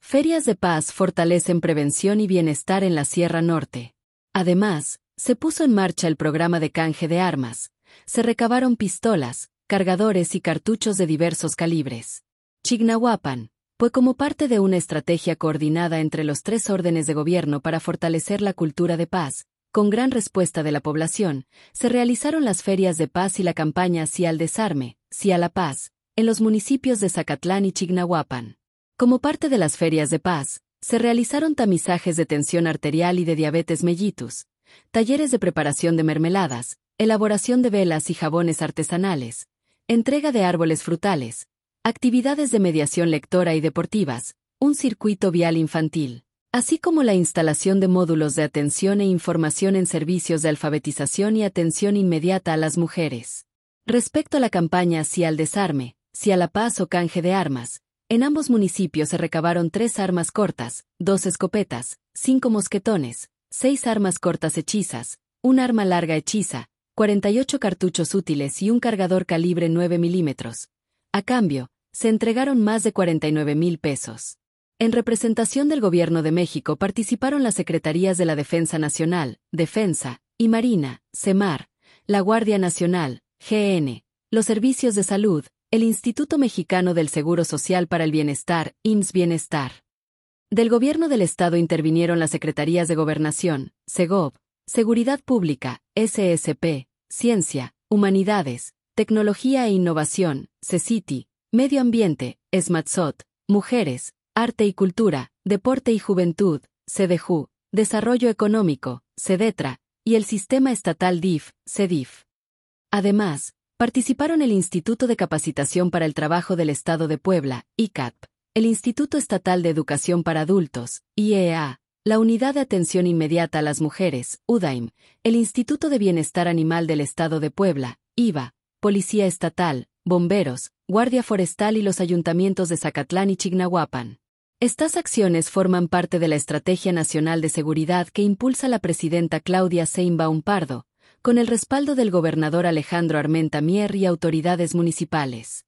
Ferias de paz fortalecen prevención y bienestar en la Sierra Norte. Además, se puso en marcha el programa de canje de armas. Se recabaron pistolas, cargadores y cartuchos de diversos calibres. Chignahuapan, pues como parte de una estrategia coordinada entre los tres órdenes de gobierno para fortalecer la cultura de paz, con gran respuesta de la población, se realizaron las ferias de paz y la campaña Sí al desarme, Sí a la paz, en los municipios de Zacatlán y Chignahuapan. Como parte de las ferias de paz, se realizaron tamizajes de tensión arterial y de diabetes mellitus, talleres de preparación de mermeladas, elaboración de velas y jabones artesanales, entrega de árboles frutales, actividades de mediación lectora y deportivas, un circuito vial infantil, así como la instalación de módulos de atención e información en servicios de alfabetización y atención inmediata a las mujeres. Respecto a la campaña Sí al desarme, Sí a la paz o canje de armas, en ambos municipios se recabaron 3 armas cortas, 2 escopetas, 5 mosquetones, 6 armas cortas hechizas, un arma larga hechiza, 48 cartuchos útiles y un cargador calibre 9 milímetros. A cambio, se entregaron más de 49,000 pesos. En representación del Gobierno de México participaron las Secretarías de la Defensa Nacional, Defensa, y Marina, SEMAR, la Guardia Nacional, GN, los Servicios de Salud, el Instituto Mexicano del Seguro Social para el Bienestar, IMSS Bienestar. Del Gobierno del Estado intervinieron las Secretarías de Gobernación, SEGOV, Seguridad Pública, SSP, Ciencia, Humanidades, Tecnología e Innovación, CECITI, Medio Ambiente, SMATSOT, Mujeres, Arte y Cultura, Deporte y Juventud, CEDEJU, Desarrollo Económico, CEDETRA, y el Sistema Estatal DIF, CEDIF. Además, participaron el Instituto de Capacitación para el Trabajo del Estado de Puebla, ICAP, el Instituto Estatal de Educación para Adultos, IEA, la Unidad de Atención Inmediata a las Mujeres, UDAIM, el Instituto de Bienestar Animal del Estado de Puebla, IVA, Policía Estatal, Bomberos, Guardia Forestal y los ayuntamientos de Zacatlán y Chignahuapan. Estas acciones forman parte de la Estrategia Nacional de Seguridad que impulsa la presidenta Claudia Sheinbaum Pardo, con el respaldo del gobernador Alejandro Armenta Mier y autoridades municipales.